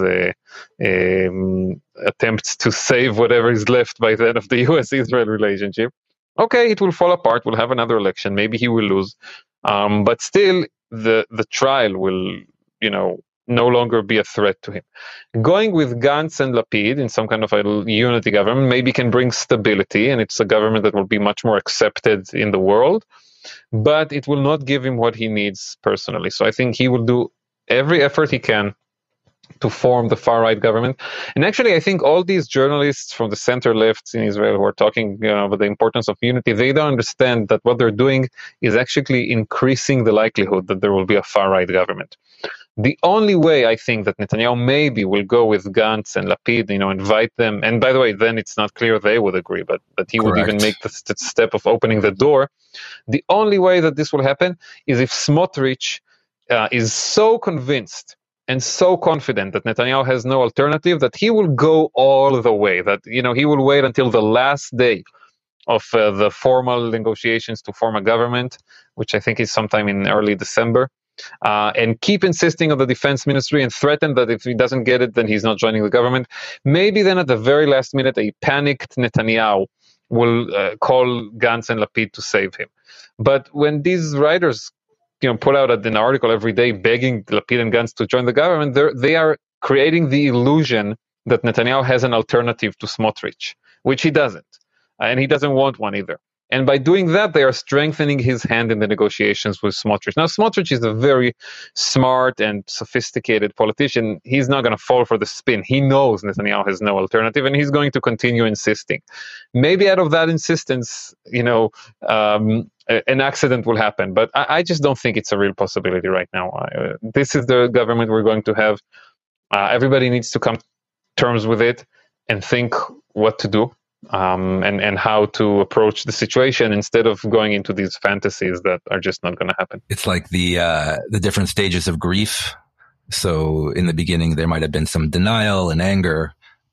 uh, um, attempts to save whatever is left by then of the U S-Israel relationship, okay, it will fall apart. We'll have another election. Maybe he will lose. Um, but still, the, the trial will, you know, no longer be a threat to him. Going with Gantz and Lapid in some kind of a unity government maybe can bring stability, and it's a government that will be much more accepted in the world, but it will not give him what he needs personally. So I think he will do every effort he can to form the far-right government. And actually, I think all these journalists from the center-left in Israel who are talking, you know, about the importance of unity, they don't understand that what they're doing is actually increasing the likelihood that there will be a far-right government. The only way I think that Netanyahu maybe will go with Gantz and Lapid, you know, invite them. And by the way, then it's not clear they would agree, but that he Correct. Would even make the st- step of opening the door. The only way that this will happen is if Smotrich uh, is so convinced and so confident that Netanyahu has no alternative that he will go all the way, that, you know, he will wait until the last day of uh, the formal negotiations to form a government, which I think is sometime in early December. Uh, and keep insisting on the defense ministry and threaten that if he doesn't get it, then he's not joining the government. Maybe then at the very last minute, a panicked Netanyahu will uh, call Gantz and Lapid to save him. But when these writers, you know, put out an article every day begging Lapid and Gantz to join the government, they are creating the illusion that Netanyahu has an alternative to Smotrich, which he doesn't. And he doesn't want one either. And by doing that, they are strengthening his hand in the negotiations with Smotrich. Now, Smotrich is a very smart and sophisticated politician. He's not going to fall for the spin. He knows Netanyahu has no alternative, and he's going to continue insisting. Maybe out of that insistence, you know, um, an accident will happen. But I, I just don't think it's a real possibility right now. Uh, this is the government we're going to have. Uh, everybody needs to come to terms with it and think what to do. Um, and, and how to approach the situation instead of going into these fantasies that are just not going to happen. It's like the uh, the different stages of grief. So in the beginning, there might have been some denial and anger,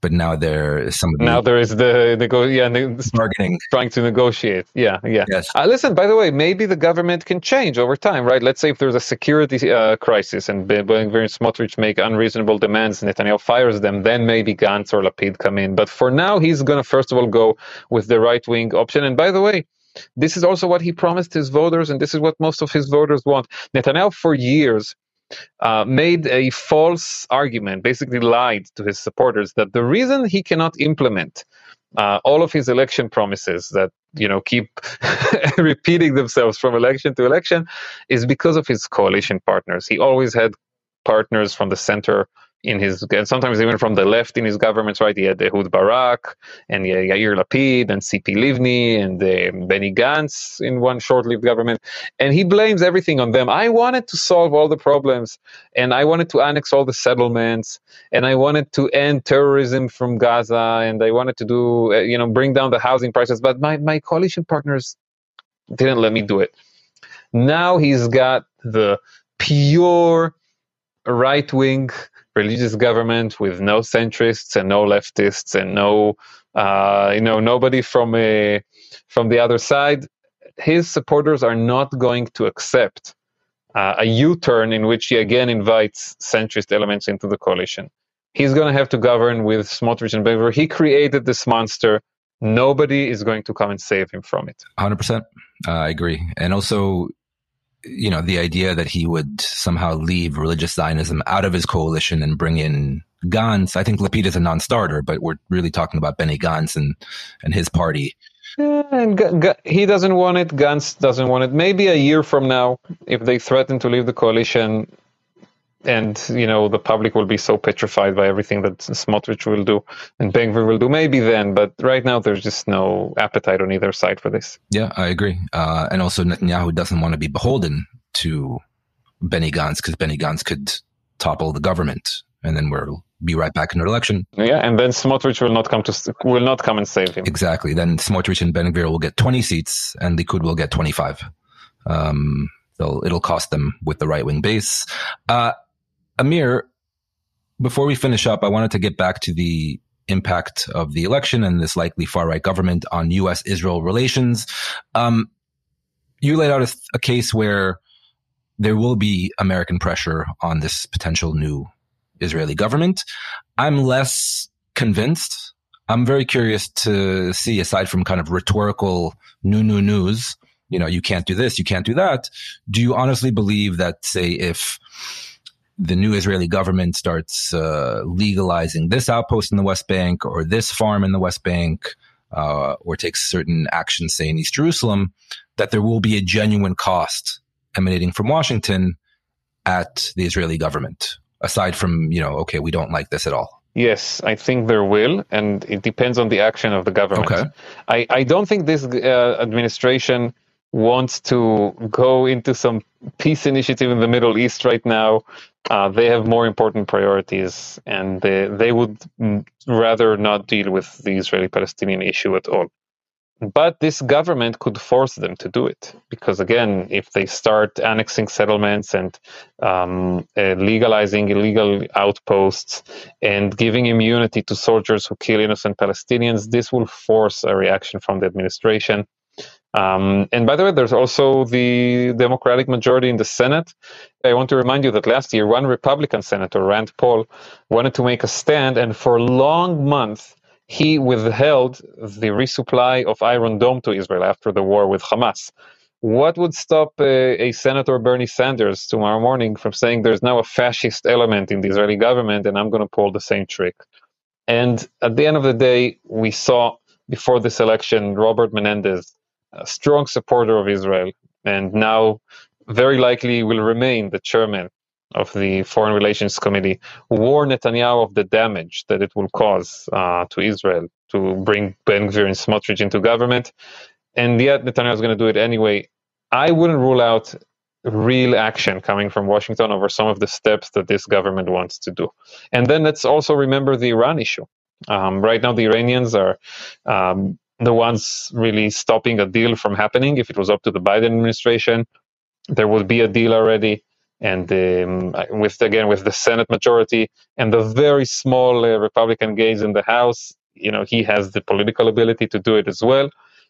but now there some of the now there is the nego- yeah, ne- bargaining, trying to negotiate. Yeah, yeah. Yes. Uh, listen, by the way, maybe the government can change over time, right? Let's say if there's a security uh, crisis and Ben Gvir and Smotrich make unreasonable demands, Netanyahu fires them, then maybe Gantz or Lapid come in. But for now, he's going to first of all go with the right-wing option. And by the way, this is also what he promised his voters, and this is what most of his voters want. Netanyahu, for years, Uh, made a false argument, basically lied to his supporters that the reason he cannot implement uh, all of his election promises that, you know, keep repeating themselves from election to election is because of his coalition partners. He always had partners from the center in his, and sometimes even from the left in his governments, right? He had Ehud Barak and Yair Lapid and C P Livni and uh, Benny Gantz in one short-lived government. And he blames everything on them. I wanted to solve all the problems, and I wanted to annex all the settlements, and I wanted to end terrorism from Gaza, and I wanted to do, uh, you know, bring down the housing prices. But my, my coalition partners didn't let me do it. Now he's got the pure right-wing religious government with no centrists and no leftists and no, uh, you know, nobody from a from the other side. His supporters are not going to accept uh, a U-turn in which he again invites centrist elements into the coalition. He's going to have to govern with Smotrich and Ben Gvir. He created this monster. Nobody is going to come and save him from it. one hundred percent. Uh, I agree. And also, you know, the idea that he would somehow leave religious Zionism out of his coalition and bring in Gantz. I think Lapid is a non-starter, but we're really talking about Benny Gantz and, and his party. Yeah, and G- G- he doesn't want it. Gantz doesn't want it. Maybe a year from now, if they threaten to leave the coalition, and, you know, the public will be so petrified by everything that Smotrich will do and Ben Gvir will do, maybe then. But right now, there's just no appetite on either side for this. Yeah, I agree. Uh, and also Netanyahu doesn't want to be beholden to Benny Gantz because Benny Gantz could topple the government, and then we'll be right back in an election. Yeah, and then Smotrich will not come to will not come and save him. Exactly. Then Smotrich and Ben Gvir will get twenty seats, and Likud will get twenty-five. Um, so it'll cost them with the right-wing base. Uh, Amir, before we finish up, I wanted to get back to the impact of the election and this likely far-right government on U S Israel relations. Um, you laid out a, a case where there will be American pressure on this potential new Israeli government. I'm less convinced. I'm very curious to see, aside from kind of rhetorical new, new news, you know, you can't do this, you can't do that. Do you honestly believe that, say, if the new Israeli government starts uh, legalizing this outpost in the West Bank or this farm in the West Bank, uh, or takes certain actions, say, in East Jerusalem, that there will be a genuine cost emanating from Washington at the Israeli government, aside from, you know, okay, we don't like this at all? Yes, I think there will, and it depends on the action of the government. Okay. I, I don't think this uh, administration wants to go into some peace initiative in the Middle East right now. Uh, they have more important priorities, and they, they would rather not deal with the Israeli-Palestinian issue at all. But this government could force them to do it, because again, if they start annexing settlements and um, uh, legalizing illegal outposts and giving immunity to soldiers who kill innocent Palestinians, this will force a reaction from the administration. Um, and by the way, there's also the Democratic majority in the Senate. I want to remind you that last year, one Republican senator, Rand Paul, wanted to make a stand, and for a long month, he withheld the resupply of Iron Dome to Israel after the war with Hamas. What would stop uh, a Senator Bernie Sanders tomorrow morning from saying there's now a fascist element in the Israeli government and I'm going to pull the same trick? And at the end of the day, we saw before this election, Robert Menendez, a strong supporter of Israel, and now very likely will remain the chairman of the Foreign Relations Committee, warned Netanyahu of the damage that it will cause uh, to Israel to bring Ben Gvir and Smotrich into government. And yet Netanyahu is going to do it anyway. I wouldn't rule out real action coming from Washington over some of the steps that this government wants to do. And then let's also remember the Iran issue. Um, right now, the Iranians are um, the ones really stopping a deal from happening. If it was up to the Biden administration, there would be a deal already. and um, with again with the Senate majority and the very small uh, Republican gains in the House, you know, he has the political ability to do it as well.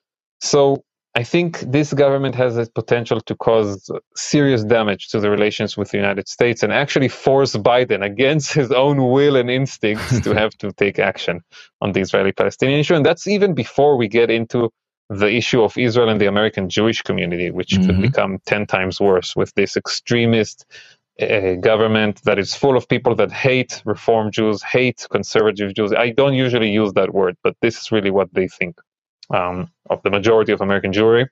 So I think this government has the potential to cause serious damage to the relations with the United States and actually force Biden, against his own will and instincts, to have to take action on the Israeli-Palestinian issue. And that's even before we get into the issue of Israel and the American Jewish community, which mm-hmm. could become ten times worse with this extremist uh, government that is full of people that hate Reform Jews, hate conservative Jews. I don't usually use that word, but this is really what they think. Um, of the majority of American Jewry.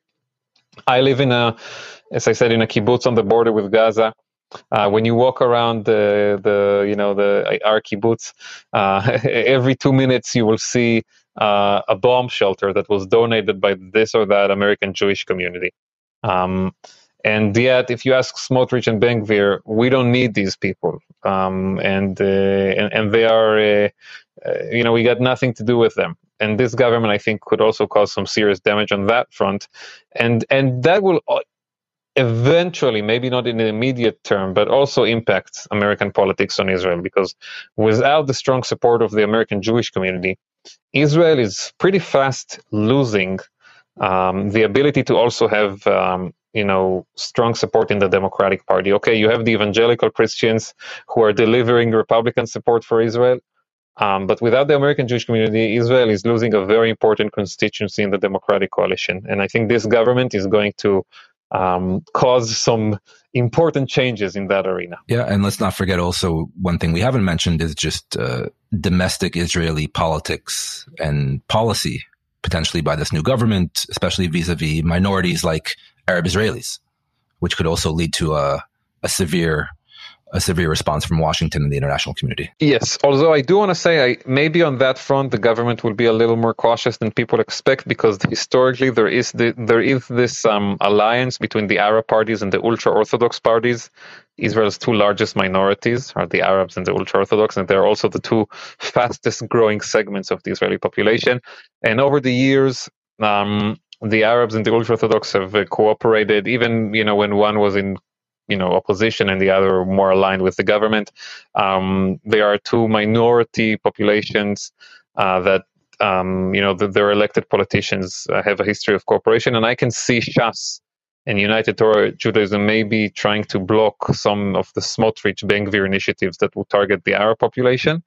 I live in a, as I said, in a kibbutz on the border with Gaza. Uh, when you walk around the, the you know, the our kibbutz, uh, every two minutes you will see uh, a bomb shelter that was donated by this or that American Jewish community. Um, and yet, if you ask Smotrich and Ben Gvir, we don't need these people, um, and, uh, and and they are, uh, uh, you know, we got nothing to do with them. And this government, I think, could also cause some serious damage on that front. And and that will eventually, maybe not in the immediate term, but also impact American politics on Israel. Because without the strong support of the American Jewish community, Israel is pretty fast losing um, the ability to also have, um, you know, strong support in the Democratic Party. Okay, you have the evangelical Christians who are delivering Republican support for Israel. Um, but without the American Jewish community, Israel is losing a very important constituency in the Democratic coalition. And I think this government is going to um, cause some important changes in that arena. Yeah, and let's not forget also one thing we haven't mentioned is just uh, domestic Israeli politics and policy, potentially by this new government, especially vis-a-vis minorities like Arab Israelis, which could also lead to a, a severe a severe response from Washington and the international community. Yes, although I do want to say I, maybe on that front, the government will be a little more cautious than people expect, because historically there is the, there is this um, alliance between the Arab parties and the ultra-Orthodox parties. Israel's two largest minorities are the Arabs and the ultra-Orthodox, and they're also the two fastest growing segments of the Israeli population. And over the years, um, the Arabs and the ultra-Orthodox have uh, cooperated, even, you know, when one was in you know, opposition and the other more aligned with the government. Um, there are two minority populations uh, that, um, you know, the, their elected politicians uh, have a history of cooperation. And I can see Shas and United Torah Judaism maybe trying to block some of the Smotrich Ben Gvir initiatives that will target the Arab population.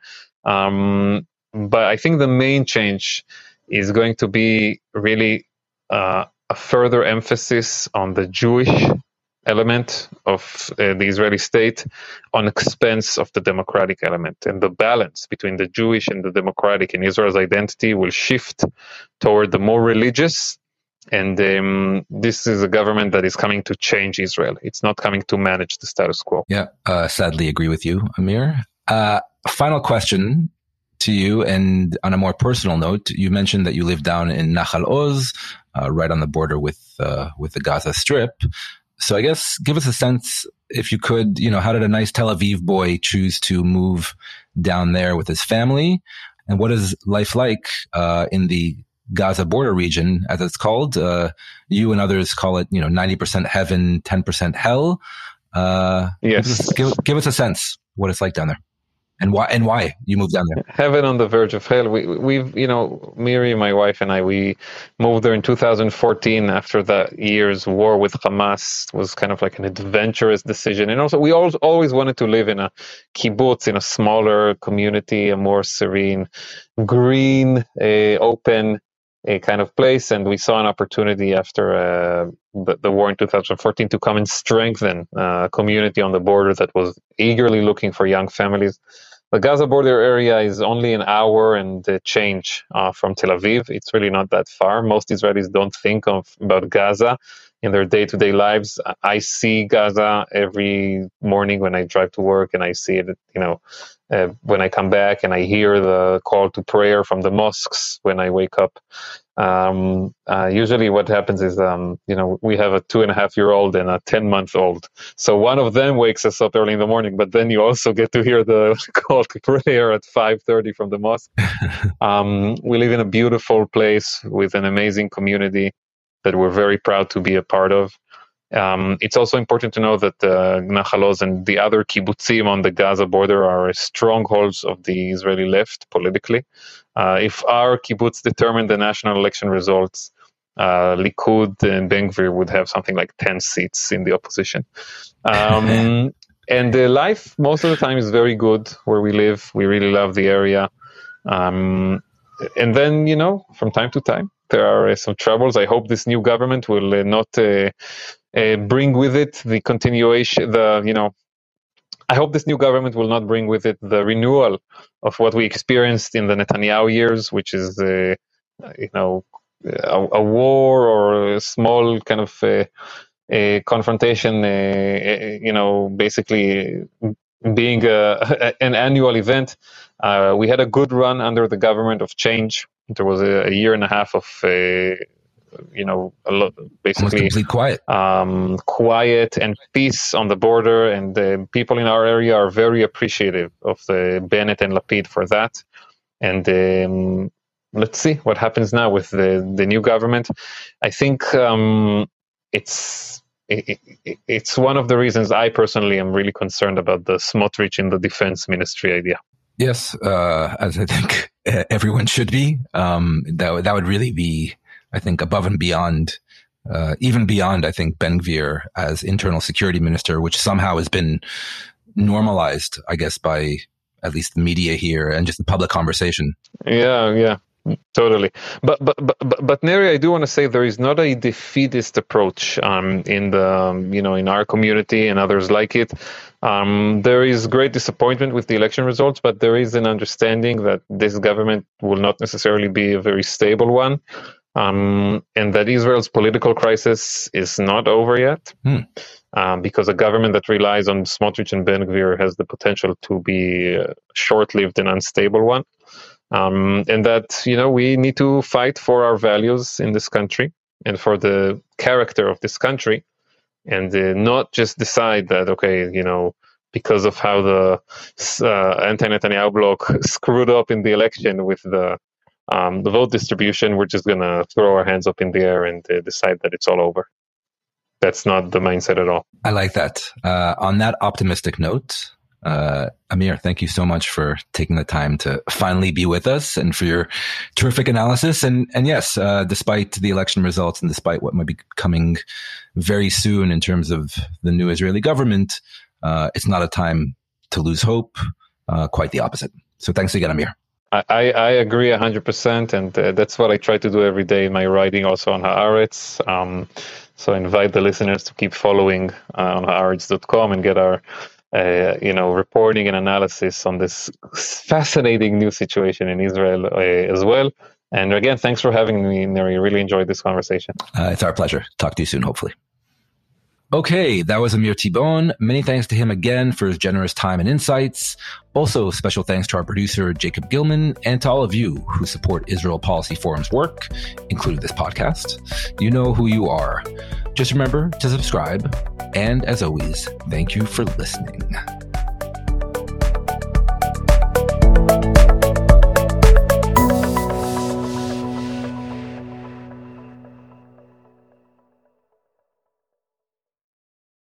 Um, but I think the main change is going to be really uh, a further emphasis on the Jewish element of uh, the Israeli state on expense of the democratic element, and the balance between the Jewish and the democratic in Israel's identity will shift toward the more religious. And um, this is a government that is coming to change Israel. It's not coming to manage the status quo. Yeah, uh, sadly agree with you, Amir. Uh, final question to you, and on a more personal note, you mentioned that you live down in Nahal Oz, uh, right on the border with uh, with the Gaza Strip. So I guess give us a sense, if you could, you know, how did a nice Tel Aviv boy choose to move down there with his family? And what is life like uh, in the Gaza border region, as it's called? Uh, you and others call it, you know, ninety percent heaven, ten percent hell. Uh, yes. Give us, give, give us a sense what it's like down there. And why? And why you moved down there? Heaven on the verge of hell. We, we've, you know, Miri, my wife, and I, we moved there in two thousand fourteen after that year's war with Hamas. It was kind of like an adventurous decision, and also we always always wanted to live in a kibbutz, in a smaller community, a more serene, green, uh, open, a kind of place. And we saw an opportunity after uh, the, the war in two thousand fourteen to come and strengthen uh, a community on the border that was eagerly looking for young families. The Gaza border area is only an hour and uh, change uh, from Tel Aviv. It's really not that far. Most Israelis don't think of about Gaza in their day-to-day lives. I see Gaza every morning when I drive to work, and I see it, you know, uh, when I come back, and I hear the call to prayer from the mosques when I wake up. Um, uh, usually what happens is, um, you know, we have a two and a half year old and a ten month old. So one of them wakes us up early in the morning, but then you also get to hear the call to prayer at five thirty from the mosque. um, we live in a beautiful place with an amazing community that we're very proud to be a part of. Um, it's also important to know that uh, Nahal Oz and the other kibbutzim on the Gaza border are strongholds of the Israeli left politically. Uh, if our kibbutz determined the national election results, uh, Likud and Ben Gvir would have something like ten seats in the opposition. Um, and the life most of the time is very good where we live. We really love the area. Um, and then, you know, from time to time, there are uh, some troubles. I hope this new government will uh, not uh, uh, bring with it the continuation, the, you know, I hope this new government will not bring with it the renewal of what we experienced in the Netanyahu years, which is, uh, you know, a, a war or a small kind of uh, a confrontation, uh, you know, basically being a, an annual event. Uh, we had a good run under the government of change. There was a, a year and a half of, uh, you know, a lot, basically almost complete quiet, um, quiet and peace on the border. And the people in our area are very appreciative of the Bennett and Lapid for that. And um, let's see what happens now with the, the new government. I think um, it's it, it, it's one of the reasons I personally am really concerned about the Smotrich in the defense ministry idea. Yes, uh, as I think everyone should be. Um, that that would really be, I think, above and beyond, uh, even beyond, I think, Ben Gvir as internal security minister, which somehow has been normalized, I guess, by at least the media here and just the public conversation. Yeah, yeah. Totally, but but but but, but Neri, I do want to say there is not a defeatist approach um, in the um, you know in our community and others like it. Um, there is great disappointment with the election results, but there is an understanding that this government will not necessarily be a very stable one, um, and that Israel's political crisis is not over yet. Hmm. Um, because a government that relies on Smotrich and Ben Gvir has the potential to be a short-lived and unstable one. Um, and that, you know, we need to fight for our values in this country and for the character of this country, and uh, not just decide that, okay, you know, because of how the uh, anti-Netanyahu bloc screwed up in the election with the, um, the vote distribution, we're just going to throw our hands up in the air and uh, decide that it's all over. That's not the mindset at all. I like that. Uh, on that optimistic note, Uh, Amir, thank you so much for taking the time to finally be with us and for your terrific analysis. And, and yes, uh, despite the election results and despite what might be coming very soon in terms of the new Israeli government, uh, it's not a time to lose hope, uh, quite the opposite. So thanks again, Amir. I, I agree one hundred percent, and uh, that's what I try to do every day in my writing, also on Haaretz. Um, so I invite the listeners to keep following uh, on haaretz dot com and get our Uh, you know, reporting and analysis on this fascinating new situation in Israel uh, as well. And again, thanks for having me, Neri. Really enjoyed this conversation. Uh, it's our pleasure. Talk to you soon, hopefully. Okay, that was Amir Tibon. Many thanks to him again for his generous time and insights. Also, special thanks to our producer, Jacob Gilman, and to all of you who support Israel Policy Forum's work, including this podcast. You know who you are. Just remember to subscribe. And as always, thank you for listening.